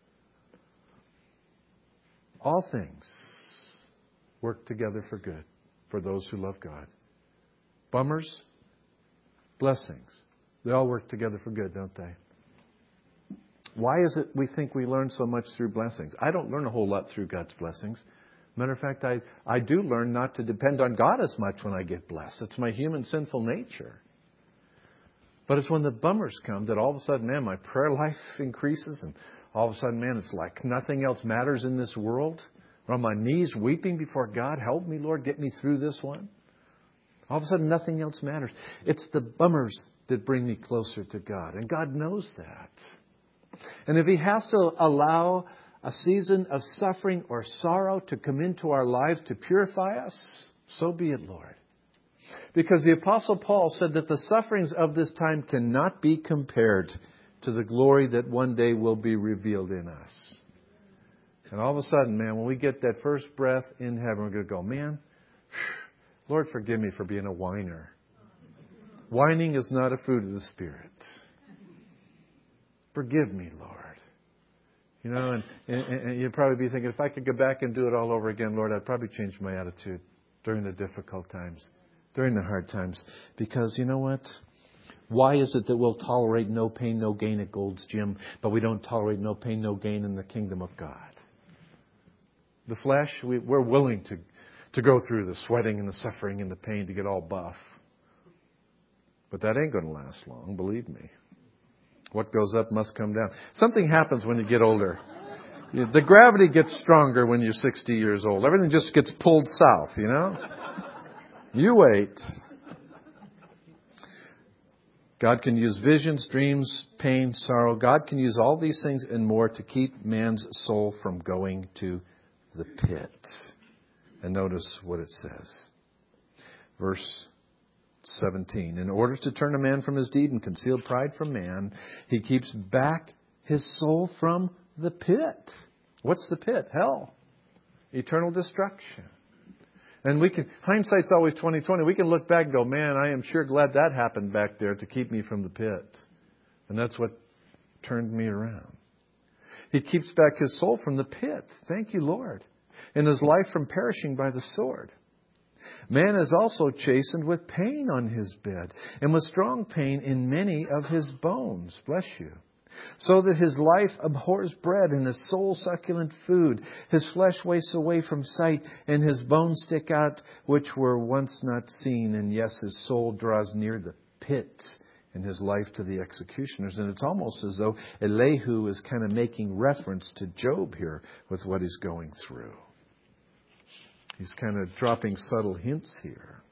All things work together for good for those who love God. Bummers, blessings. They all work together for good, don't they? Why is it we think we learn so much through blessings? I don't learn a whole lot through God's blessings. Matter of fact, I, I do learn not to depend on God as much when I get blessed. It's my human sinful nature. But it's when the bummers come that all of a sudden, man, my prayer life increases and all of a sudden, man, it's like nothing else matters in this world. I'm on my knees weeping before God. Help me, Lord, get me through this one. All of a sudden, nothing else matters. It's the bummers that bring me closer to God. And God knows that. And if He has to allow a season of suffering or sorrow to come into our lives to purify us, so be it, Lord. Because the Apostle Paul said that the sufferings of this time cannot be compared to the glory that one day will be revealed in us. And all of a sudden, man, when we get that first breath in heaven, we're going to go, man, Lord, forgive me for being a whiner. Whining is not a fruit of the Spirit. Forgive me, Lord. You know, and, and, and you'd probably be thinking, if I could go back and do it all over again, Lord, I'd probably change my attitude during the difficult times, during the hard times. Because you know what? Why is it that we'll tolerate no pain, no gain at Gold's Gym, but we don't tolerate no pain, no gain in the kingdom of God? The flesh, we, we're willing to, to go through the sweating and the suffering and the pain to get all buff. But that ain't going to last long, believe me. What goes up must come down. Something happens when you get older. The gravity gets stronger when you're sixty years old. Everything just gets pulled south, you know? You wait. God can use visions, dreams, pain, sorrow. God can use all these things and more to keep man's soul from going to the pit. And notice what it says. Verse seventeen. In order to turn a man from his deed and conceal pride from man, He keeps back his soul from the pit. What's the pit? Hell. Eternal destruction. And we can, hindsight's always twenty twenty. We can look back and go, man, I am sure glad that happened back there to keep me from the pit. And that's what turned me around. He keeps back his soul from the pit. Thank you, Lord. And his life from perishing by the sword. Man is also chastened with pain on his bed, and with strong pain in many of his bones. Bless you. So that his life abhors bread, and his soul succulent food. His flesh wastes away from sight, and his bones stick out, which were once not seen. And yes, his soul draws near the pit, and his life to the executioners. And it's almost as though Elihu is kind of making reference to Job here with what he's going through. He's kind of dropping subtle hints here.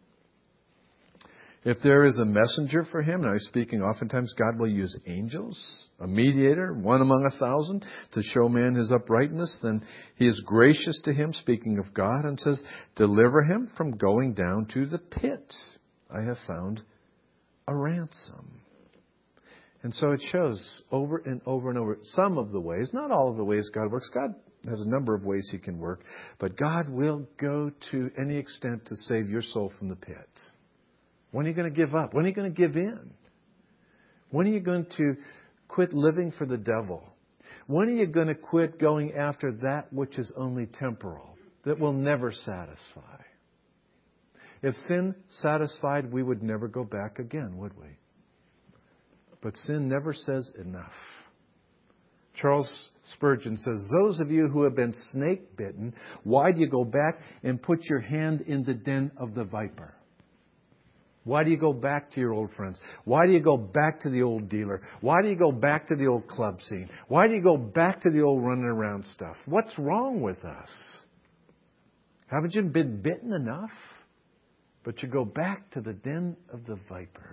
If there is a messenger for him, and I'm speaking oftentimes, God will use angels, a mediator, one among a thousand, to show man his uprightness, then He is gracious to him, speaking of God, and says, deliver him from going down to the pit. I have found a ransom. And so it shows over and over and over some of the ways, not all of the ways God works. God has a number of ways He can work, but God will go to any extent to save your soul from the pit. When are you going to give up? When are you going to give in? When are you going to quit living for the devil? When are you going to quit going after that which is only temporal, that will never satisfy? If sin satisfied, we would never go back again, would we? But sin never says enough. Charles Spurgeon says, those of you who have been snake bitten, why do you go back and put your hand in the den of the viper? Why do you go back to your old friends? Why do you go back to the old dealer? Why do you go back to the old club scene? Why do you go back to the old running around stuff? What's wrong with us? Haven't you been bitten enough? But you go back to the den of the viper.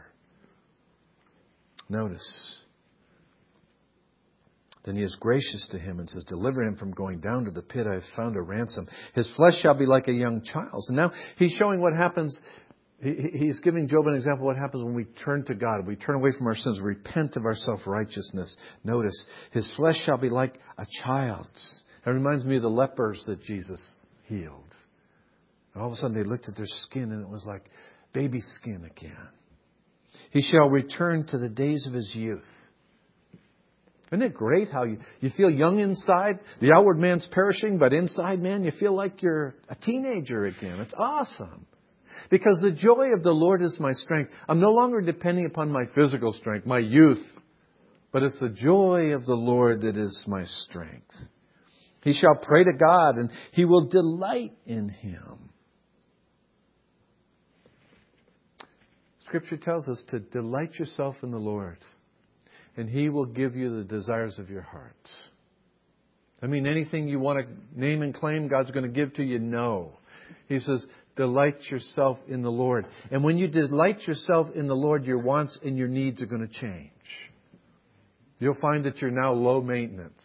Notice. Then he is gracious to him and says, deliver him from going down to the pit. I have found a ransom. His flesh shall be like a young child's. And now he's showing what happens. He's giving Job an example of what happens when we turn to God. We turn away from our sins, repent of our self-righteousness. Notice, his flesh shall be like a child's. That reminds me of the lepers that Jesus healed. And all of a sudden they looked at their skin and it was like baby skin again. He shall return to the days of his youth. Isn't it great how you, you feel young inside? The outward man's perishing, but inside, man, you feel like you're a teenager again. It's awesome. Because the joy of the Lord is my strength. I'm no longer depending upon my physical strength, my youth. But it's the joy of the Lord that is my strength. He shall pray to God and he will delight in him. Scripture tells us to delight yourself in the Lord. And he will give you the desires of your heart. I mean, anything you want to name and claim God's going to give to you, no. He says, delight yourself in the Lord. And when you delight yourself in the Lord, your wants and your needs are going to change. You'll find that you're now low maintenance.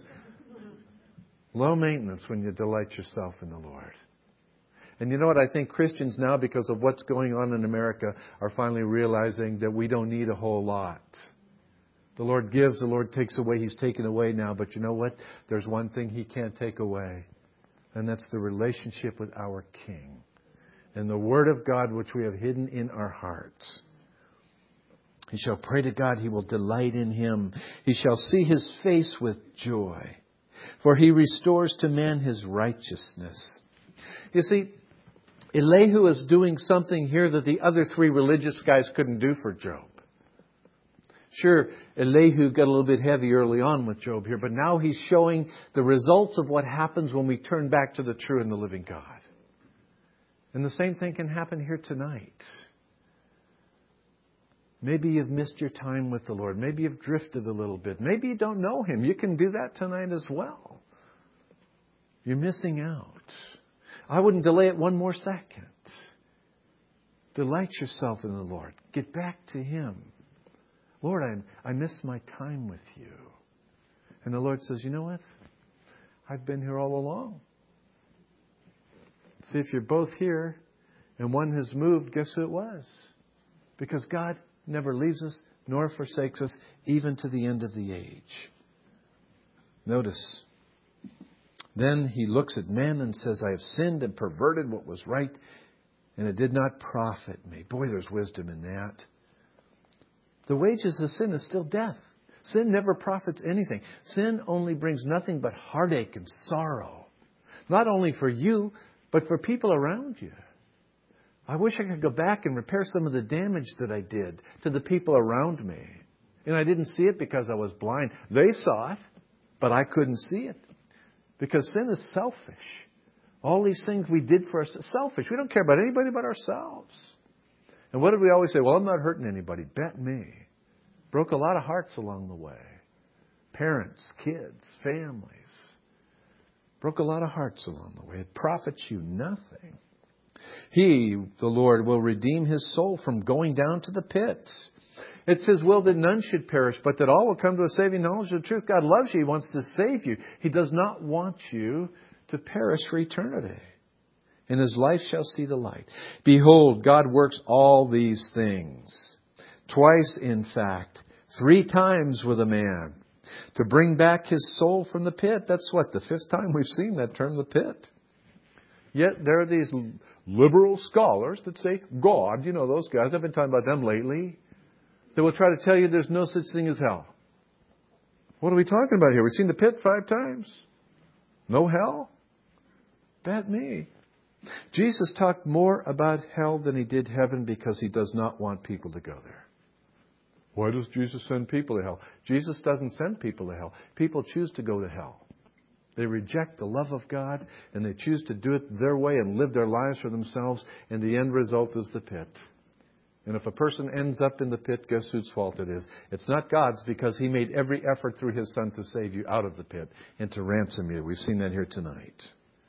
Low maintenance when you delight yourself in the Lord. And you know what? I think Christians now, because of what's going on in America, are finally realizing that we don't need a whole lot. The Lord gives, the Lord takes away. He's taken away now. But you know what? There's one thing He can't take away. And that's the relationship with our King. And the Word of God which we have hidden in our hearts. He shall pray to God. He will delight in Him. He shall see His face with joy. For He restores to man his righteousness. You see, Elihu is doing something here that the other three religious guys couldn't do for Job. Sure, Elihu got a little bit heavy early on with Job here, but now he's showing the results of what happens when we turn back to the true and the living God. And the same thing can happen here tonight. Maybe you've missed your time with the Lord. Maybe you've drifted a little bit. Maybe you don't know Him. You can do that tonight as well. You're missing out. I wouldn't delay it one more second. Delight yourself in the Lord. Get back to Him. Lord, I, I miss my time with you. And the Lord says, you know what? I've been here all along. See, if you're both here and one has moved, guess who it was? Because God never leaves us nor forsakes us, even to the end of the age. Notice, then he looks at men and says, I have sinned and perverted what was right, and it did not profit me. Boy, there's wisdom in that. The wages of sin is still death. Sin never profits anything. Sin only brings nothing but heartache and sorrow. Not only for you, but for people around you. I wish I could go back and repair some of the damage that I did to the people around me. And I didn't see it because I was blind. They saw it, but I couldn't see it. Because sin is selfish. All these things we did for us are selfish. We don't care about anybody but ourselves. And what did we always say? Well, I'm not hurting anybody. Bet me. Broke a lot of hearts along the way. Parents, kids, families. Broke a lot of hearts along the way. It profits you nothing. He, the Lord, will redeem His soul from going down to the pit. It's His will that none should perish, but that all will come to a saving knowledge of the truth. God loves you. He wants to save you. He does not want you to perish for eternity. And his life shall see the light. Behold, God works all these things. Twice, in fact, three times with a man. To bring back his soul from the pit. That's what, the fifth time we've seen that term, the pit. Yet there are these liberal scholars that say, God, you know those guys, I've been talking about them lately. They will try to tell you there's no such thing as hell. What are we talking about here? We've seen the pit five times. No hell? Bet me. Jesus talked more about hell than He did heaven because He does not want people to go there. Why does Jesus send people to hell? Jesus doesn't send people to hell. People choose to go to hell. They reject the love of God, and they choose to do it their way and live their lives for themselves, and the end result is the pit. And if a person ends up in the pit, guess whose fault it is? It's not God's, because He made every effort through His Son to save you out of the pit and to ransom you. We've seen that here tonight.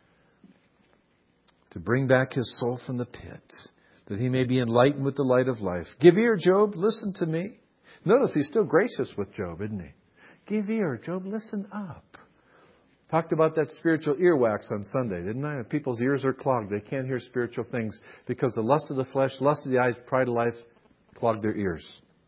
To bring back His soul from the pit, that he may be enlightened with the light of life. Give ear, Job, listen to me. Notice He's still gracious with Job, isn't He? Give ear, Job, listen up. Talked about that spiritual earwax on Sunday, didn't I? People's ears are clogged. They can't hear spiritual things because the lust of the flesh, lust of the eyes, pride of life clogged their ears.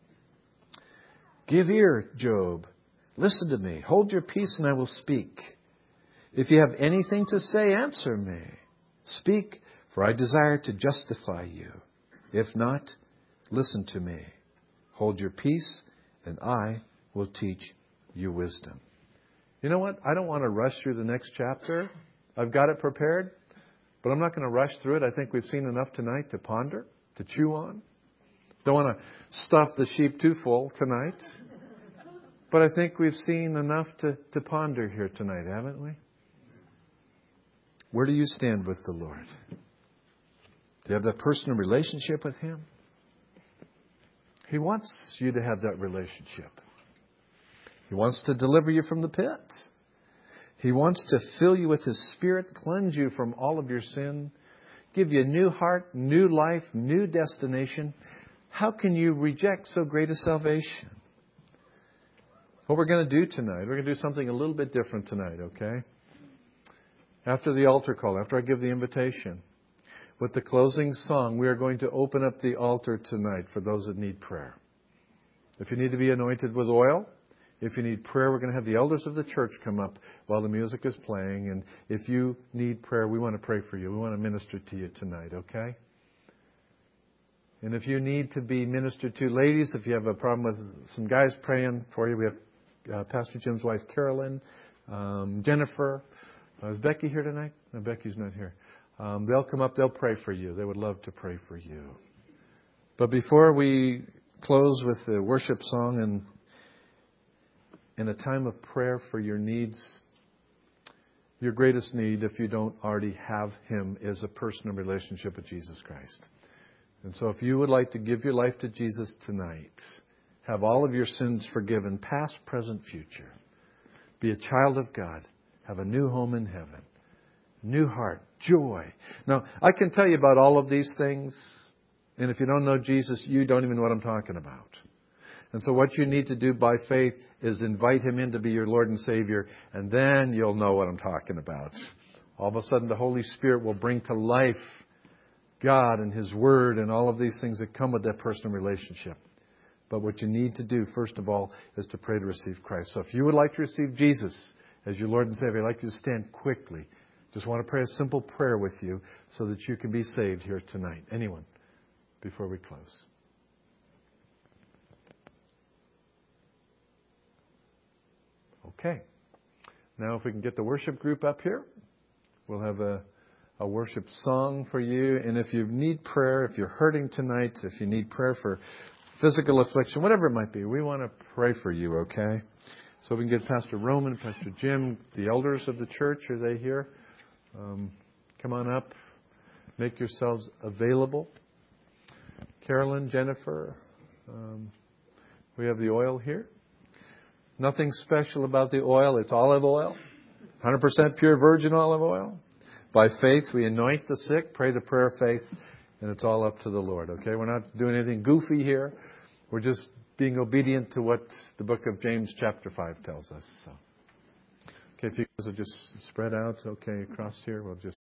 Give ear, Job. Listen to me. Hold your peace and I will speak. If you have anything to say, answer me. Speak, for I desire to justify you. If not, listen to me. Hold your peace and I will teach you wisdom. You know what? I don't want to rush through the next chapter. I've got it prepared, but I'm not going to rush through it. I think we've seen enough tonight to ponder, to chew on. Don't want to stuff the sheep too full tonight. But I think we've seen enough to, to ponder here tonight, haven't we? Where do you stand with the Lord? Do you have that personal relationship with Him? He wants you to have that relationship. He wants to deliver you from the pit. He wants to fill you with His Spirit, cleanse you from all of your sin, give you a new heart, new life, new destination. How can you reject so great a salvation? What we're going to do tonight, we're going to do something a little bit different tonight, okay? After the altar call, after I give the invitation, with the closing song, we are going to open up the altar tonight for those that need prayer. If you need to be anointed with oil, if you need prayer, we're going to have the elders of the church come up while the music is playing. And if you need prayer, we want to pray for you. We want to minister to you tonight, okay? And if you need to be ministered to, ladies, if you have a problem with some guys praying for you, we have uh, Pastor Jim's wife, Carolyn, um, Jennifer. Uh, is Becky here tonight? No, Becky's not here. Um, they'll come up. They'll pray for you. They would love to pray for you. But before we close with the worship song and in a time of prayer for your needs, your greatest need, if you don't already have Him, is a personal relationship with Jesus Christ. And so if you would like to give your life to Jesus tonight, have all of your sins forgiven, past, present, future, be a child of God, have a new home in heaven, new heart, joy. Now, I can tell you about all of these things, and if you don't know Jesus, you don't even know what I'm talking about. And so what you need to do by faith is invite Him in to be your Lord and Savior, and then you'll know what I'm talking about. All of a sudden, the Holy Spirit will bring to life God and His Word and all of these things that come with that personal relationship. But what you need to do, first of all, is to pray to receive Christ. So if you would like to receive Jesus as your Lord and Savior, I'd like you to stand quickly. Just want to pray a simple prayer with you so that you can be saved here tonight. Anyone, before we close? Okay. Now if we can get the worship group up here, we'll have a, a worship song for you. And if you need prayer, if you're hurting tonight, if you need prayer for physical affliction, whatever it might be, we want to pray for you, okay? So we can get Pastor Roman, Pastor Jim, the elders of the church. Are they here? Um, come on up. Make yourselves available. Carolyn, Jennifer, um, we have the oil here. Nothing special about the oil. It's olive oil. one hundred percent pure virgin olive oil. By faith, we anoint the sick, pray the prayer of faith, and it's all up to the Lord. Okay? We're not doing anything goofy here. We're just being obedient to what the book of James chapter five tells us. So, okay, if you guys will just spread out, okay, across here, we'll just